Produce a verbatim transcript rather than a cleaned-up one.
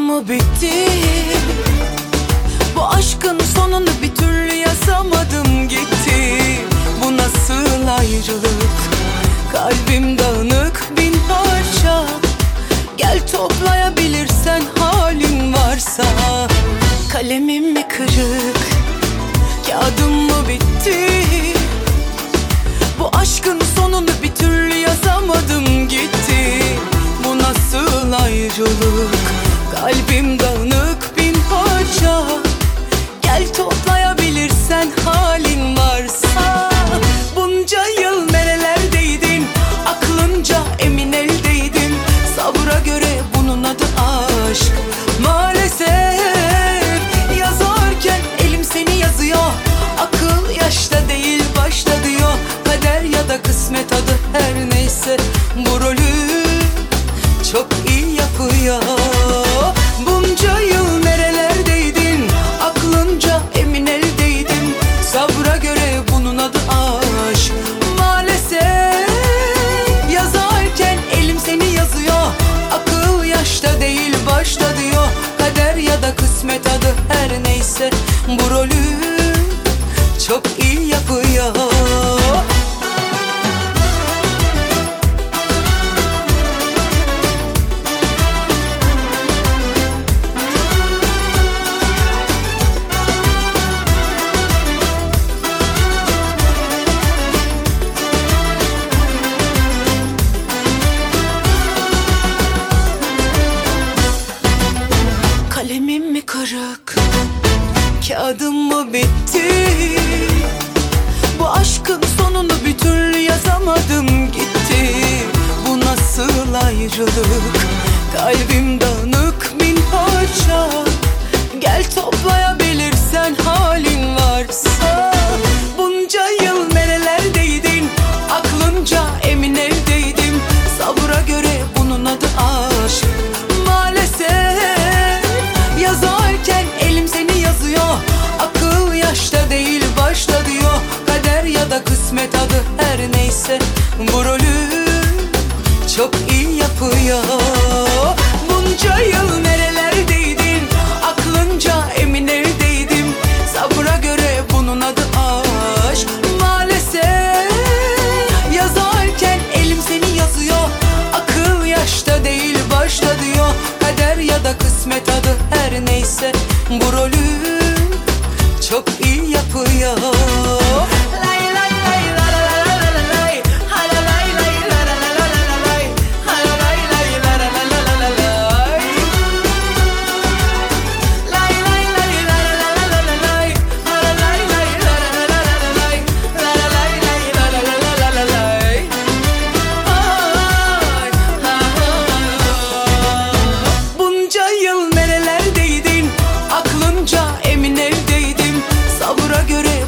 mı bitti? Bu aşkın sonunu bir türlü yazamadım gitti. Bu nasıl ayrılık? Kalbim dağınık bin parça. Gel toplayabilirsen halin varsa. Kalemim mi kırık? Kağıdım mı bitti? Bu aşkın sonunu bir türlü yazamadım gitti. Bu nasıl ayrılık? Kalbim dağınık bin parça. Gel toplayabilirsen halin varsa. Bunca yıl nerelerdeydin? Aklınca emin eldeydim. Sabra göre bunun adı aşk. Maalesef yazarken elim seni yazıyor. Akıl yaşta değil başta diyor. Kader ya da kısmet adı her neyse. Bu rolü çok iyi yapıyor. Bunca yıl nerelerdeydin? Aklınca emin eldeydim. Sabra göre bunun adı aşk. Maalesef yazarken elim seni yazıyor. Akıl yaşta değil başta diyor. Kader ya da kısmet adı her neyse. Bu rolü çok iyi yapıyor. Kalemim mi kırık? Kağıdım mı bitti? Bu aşkın sonunu bir türlü yazamadım gitti. Bu nasıl ayrılık? Kalbim dağınık bin parça. Gel toplayabilirsen halin varsa. Bunca yıl nerelerdeydin? Aklınca emin eldeydim. Sabra göre bunun adı aşk. Maalesef yazarken elim seni yazıyor. Akıl yaşta değil başta diyor. Kader ya da kısmet adı her neyse. Bu rolü çok iyi yapıyor. Bunca yıl nerelerdeydin? Aklınca emin eldeydim. Sabra göre bunun adı aşk. Maalesef yazarken elim seni yazıyor. Akıl yaşta değil başta diyor. Kader ya da kısmet adı her neyse. Bu rolü çok iyi yapıyor. Bunca yıl nerelerdeydin? Aklınca emin eldeydim. Sabra göre